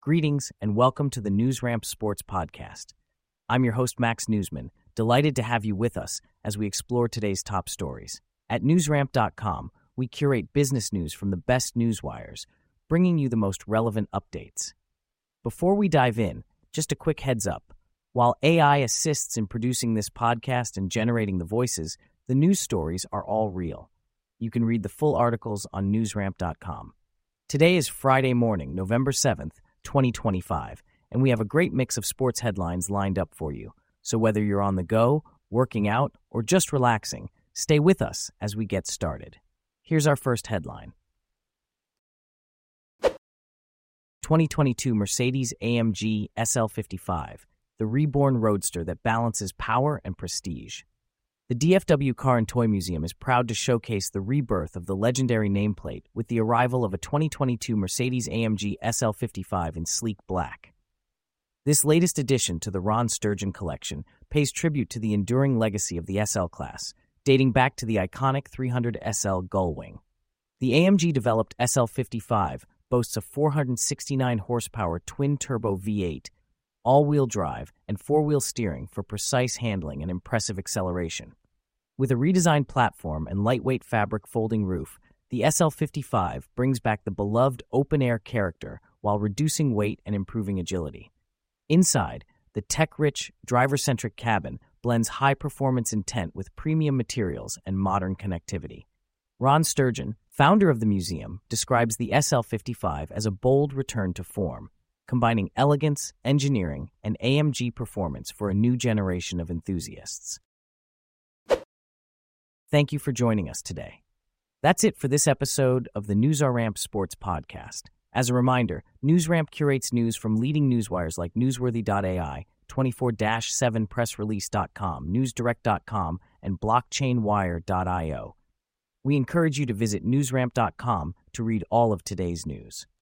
Greetings and welcome to the NewsRamp Sports Podcast. I'm your host, Max Newsman, delighted to have you with us as we explore today's top stories. At newsramp.com, we curate business news from the best newswires, bringing you the most relevant updates. Before we dive in, just a quick heads up. While AI assists in producing this podcast and generating the voices, the news stories are all real. You can read the full articles on newsramp.com. Today is Friday morning, November 7th, 2025, and we have a great mix of sports headlines lined up for you. So whether you're on the go, working out, or just relaxing, stay with us as we get started. Here's our first headline. 2022 Mercedes-AMG SL55, the reborn roadster that balances power and prestige. The DFW Car and Toy Museum is proud to showcase the rebirth of the legendary nameplate with the arrival of a 2022 Mercedes-AMG SL55 in sleek black. This latest addition to the Ron Sturgeon collection pays tribute to the enduring legacy of the SL class, dating back to the iconic 300 SL Gullwing. The AMG-developed SL55 boasts a 469 horsepower twin-turbo V8, all-wheel drive, and four-wheel steering for precise handling and impressive acceleration. With a redesigned platform and lightweight fabric folding roof, the SL55 brings back the beloved open-air character while reducing weight and improving agility. Inside, the tech-rich, driver-centric cabin blends high-performance intent with premium materials and modern connectivity. Ron Sturgeon, founder of the museum, describes the SL55 as a bold return to form, combining elegance, engineering, and AMG performance for a new generation of enthusiasts. Thank you for joining us today. That's it for this episode of the NewsRamp Sports Podcast. As a reminder, NewsRamp curates news from leading newswires like Newsworthy.ai, 24/7pressrelease.com, NewsDirect.com, and BlockchainWire.io. We encourage you to visit newsramp.com to read all of today's news.